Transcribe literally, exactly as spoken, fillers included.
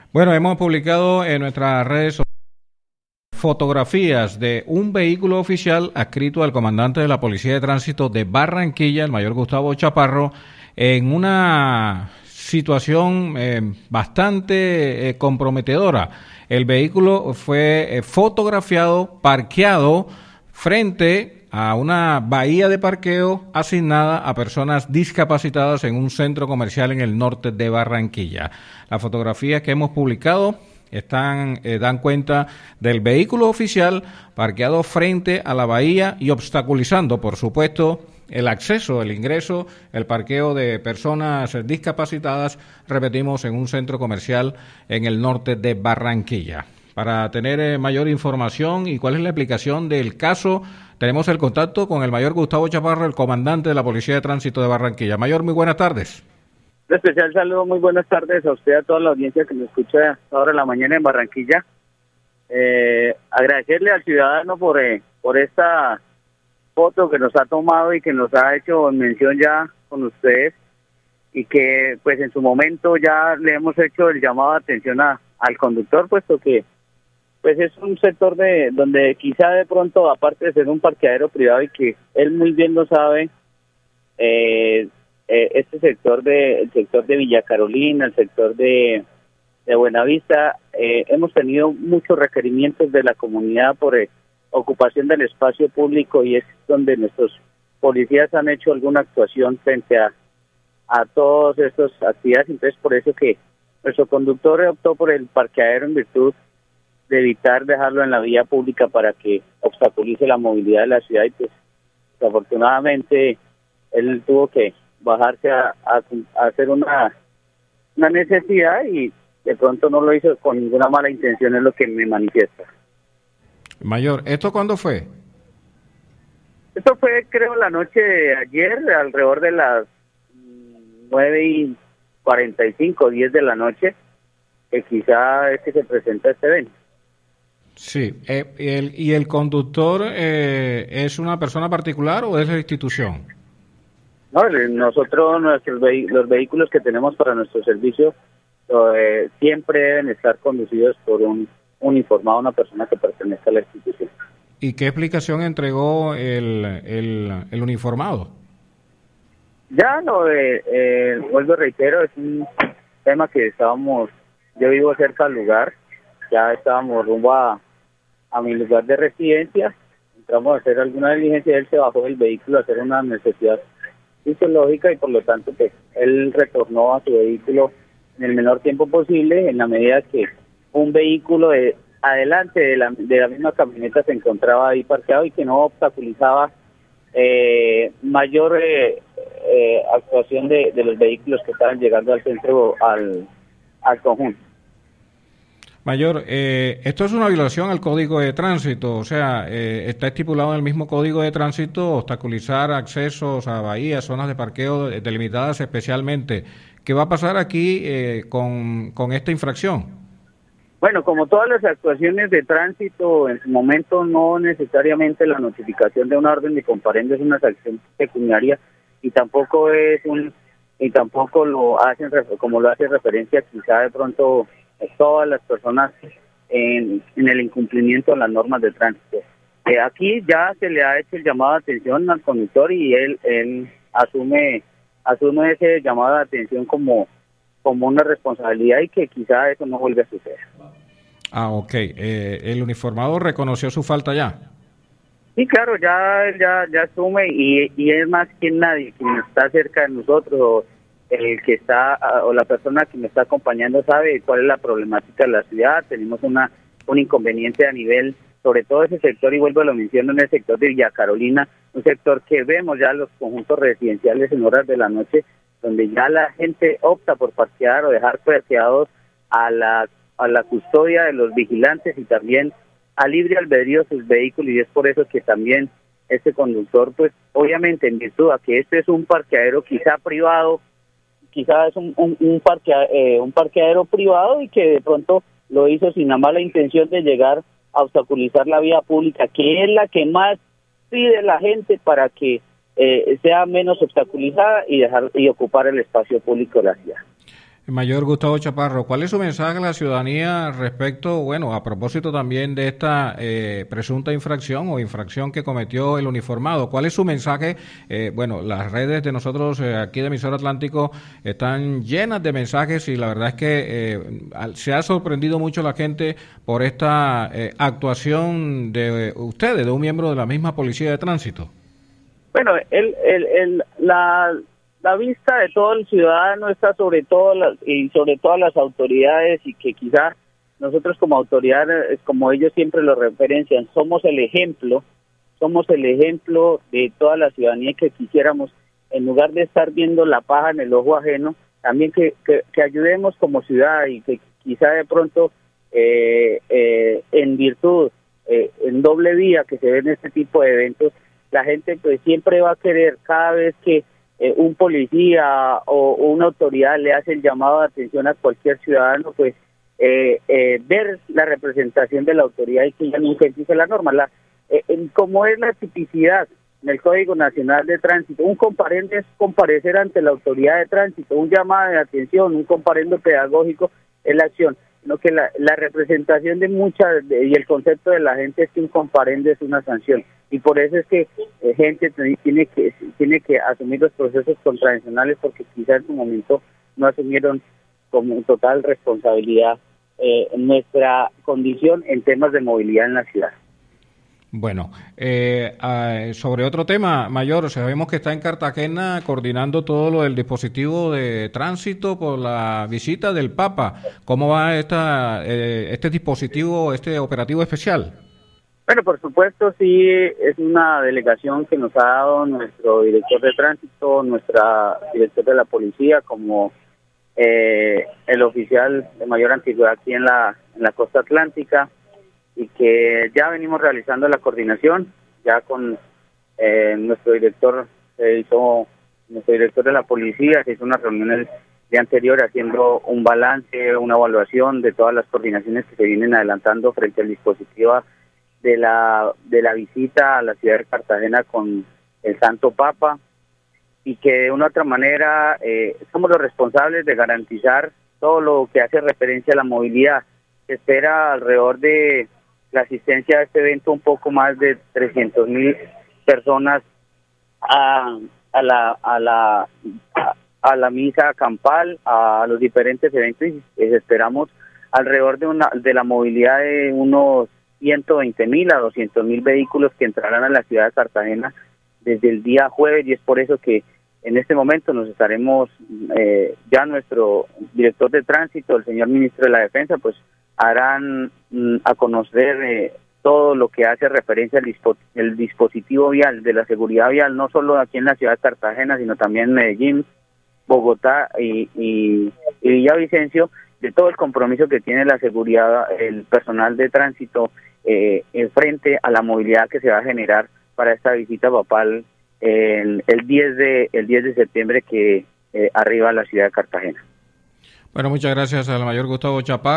Bueno, hemos publicado en nuestras redes sociales fotografías de un vehículo oficial adscrito al comandante de la Policía de Tránsito de Barranquilla, el mayor Gustavo Chaparro, en una situación eh, bastante eh, comprometedora. El vehículo fue eh, fotografiado, parqueado frente a una bahía de parqueo asignada a personas discapacitadas en un centro comercial en el norte de Barranquilla. Las fotografías que hemos publicado están eh, dan cuenta del vehículo oficial parqueado frente a la bahía y obstaculizando, por supuesto, el acceso, el ingreso, el parqueo de personas discapacitadas, repetimos, en un centro comercial en el norte de Barranquilla. Para tener eh, mayor información y cuál es la explicación del caso, tenemos el contacto con el mayor Gustavo Chaparro, el comandante de la Policía de Tránsito de Barranquilla. Mayor, muy buenas tardes. Un especial saludo, muy buenas tardes a usted, a toda la audiencia que me escucha ahora en la mañana en Barranquilla. Eh, agradecerle al ciudadano por, eh, por esta foto que nos ha tomado y que nos ha hecho mención ya con ustedes, y que pues en su momento ya le hemos hecho el llamado de atención a, al conductor, puesto que pues es un sector de donde quizá de pronto, aparte de ser un parqueadero privado y que él muy bien lo sabe, eh, eh, este sector de el sector de Villa Carolina, el sector de, de Buenavista, eh, hemos tenido muchos requerimientos de la comunidad por eh, ocupación del espacio público, y es donde nuestros policías han hecho alguna actuación frente a a todas estas actividades. Entonces, por eso que nuestro conductor optó por el parqueadero en virtud de evitar dejarlo en la vía pública para que obstaculice la movilidad de la ciudad, y pues desafortunadamente él tuvo que bajarse a, a, a hacer una, una necesidad, y de pronto no lo hizo con ninguna mala intención, es lo que me manifiesta. Mayor, ¿esto cuándo fue? Esto fue, creo, la noche de ayer, alrededor de las nueve y cuarenta y cinco, diez de la noche, que quizá es que se presenta este evento. Sí, eh, el, ¿y el conductor eh, es una persona particular o es la institución? No, nosotros, nuestros vehi- los vehículos que tenemos para nuestro servicio eh, siempre deben estar conducidos por un uniformado, una persona que pertenezca a la institución. ¿Y qué explicación entregó el, el, el uniformado? Ya no, eh, eh, vuelvo a reitero, es un tema que estábamos, yo vivo cerca al lugar, ya estábamos rumbo a, a mi lugar de residencia, entramos a hacer alguna diligencia, él se bajó del vehículo a hacer una necesidad fisiológica, y por lo tanto pues él retornó a su vehículo en el menor tiempo posible, en la medida que un vehículo de adelante de la, de la misma camioneta se encontraba ahí parqueado y que no obstaculizaba eh, mayor eh, eh, actuación de, de los vehículos que estaban llegando al centro, al, al conjunto. Mayor, eh, esto es una violación al Código de Tránsito, o sea, eh, está estipulado en el mismo Código de Tránsito obstaculizar accesos a bahías, zonas de parqueo delimitadas especialmente. ¿Qué va a pasar aquí eh, con, con esta infracción? Bueno, como todas las actuaciones de tránsito, en su momento no necesariamente la notificación de una orden de comparendo es una sanción pecuniaria, y tampoco es un y tampoco lo hacen como lo hace referencia quizá de pronto todas las personas en, en el incumplimiento de las normas de tránsito. Eh, aquí ya se le ha hecho el llamado de atención al conductor, y él él asume asume ese llamado de atención como como una responsabilidad, y que quizá eso no vuelve a suceder. Ah, ok. Eh, ¿el uniformado reconoció su falta ya? Sí, claro, ya ya ya asume, y, y es más que nadie quien está cerca de nosotros, o el que está, o la persona que me está acompañando sabe cuál es la problemática de la ciudad. Tenemos una un inconveniente a nivel, sobre todo ese sector, y vuelvo a lo menciono, en el sector de Villa Carolina, un sector que vemos ya los conjuntos residenciales en horas de la noche, donde ya la gente opta por parquear o dejar parqueados a la a la custodia de los vigilantes, y también a libre albedrío sus vehículos, y es por eso que también este conductor, pues obviamente en virtud a que este es un parqueadero quizá privado, quizá es un un, un, parquea, eh, un parqueadero privado, y que de pronto lo hizo sin la mala intención de llegar a obstaculizar la vía pública, que es la que más pide la gente para que eh, sea menos obstaculizada y dejar y ocupar el espacio público de la ciudad. Mayor Gustavo Chaparro, ¿cuál es su mensaje a la ciudadanía respecto, bueno, a propósito también de esta eh, presunta infracción o infracción que cometió el uniformado? ¿Cuál es su mensaje? Eh, bueno, las redes de nosotros eh, aquí de Emisor Atlántico están llenas de mensajes y la verdad es que eh, se ha sorprendido mucho la gente por esta eh, actuación de ustedes, de un miembro de la misma Policía de Tránsito. Bueno, el, el, el, la... La vista de todo el ciudadano está sobre todo las, y sobre todas las autoridades, y que quizá nosotros como autoridades, como ellos siempre lo referencian, somos el ejemplo, somos el ejemplo de toda la ciudadanía que quisiéramos, en lugar de estar viendo la paja en el ojo ajeno, también que, que, que ayudemos como ciudad, y que quizá de pronto eh, eh, en virtud, eh, en doble vía que se ven este tipo de eventos, la gente pues siempre va a querer cada vez que Eh, un policía o, o una autoridad le hace el llamado de atención a cualquier ciudadano, pues eh, eh, ver la representación de la autoridad y que ya nunca existe la norma. La, eh, como es la tipicidad en el Código Nacional de Tránsito, un comparendo es comparecer ante la autoridad de tránsito, un llamado de atención, un comparendo pedagógico es la acción, sino que la, la representación de muchas de, y el concepto de la gente es que un comparendo es una sanción. Y por eso es que eh, gente tiene que tiene que asumir los procesos contravencionales, porque quizás en su momento no asumieron como total responsabilidad eh, nuestra condición en temas de movilidad en la ciudad. Bueno, eh, eh, sobre otro tema, Mayor, sabemos que está en Cartagena coordinando todo lo del dispositivo de tránsito por la visita del Papa. ¿Cómo va esta, eh, este dispositivo, este operativo especial? Bueno, por supuesto, sí, es una delegación que nos ha dado nuestro director de tránsito, nuestra director de la policía, como eh, el oficial de mayor antigüedad aquí en la, en la costa atlántica, y que ya venimos realizando la coordinación, ya con eh, nuestro director, se hizo, nuestro director de la policía, se hizo una reunión el día anterior haciendo un balance, una evaluación de todas las coordinaciones que se vienen adelantando frente al dispositivo de la de la visita a la ciudad de Cartagena con el Santo Papa, y que de una u otra manera eh, somos los responsables de garantizar todo lo que hace referencia a la movilidad. Se espera alrededor de la asistencia a este evento un poco más de trescientos mil personas a, a la a la a, a la misa campal, a los diferentes eventos, y esperamos alrededor de una de la movilidad de unos ciento veinte mil a doscientos mil vehículos que entrarán a la ciudad de Cartagena desde el día jueves, y es por eso que en este momento nos estaremos, eh, ya nuestro director de tránsito, el señor ministro de la Defensa, pues harán mm, a conocer eh, todo lo que hace referencia al dispo el dispositivo vial, de la seguridad vial, no solo aquí en la ciudad de Cartagena, sino también en Medellín, Bogotá y, y, y Villavicencio, de todo el compromiso que tiene la seguridad, el personal de tránsito, eh, en frente a la movilidad que se va a generar para esta visita papal eh, el, el diez de el diez de septiembre que eh, arriba a la ciudad de Cartagena. Bueno, muchas gracias al mayor Gustavo Chaparro.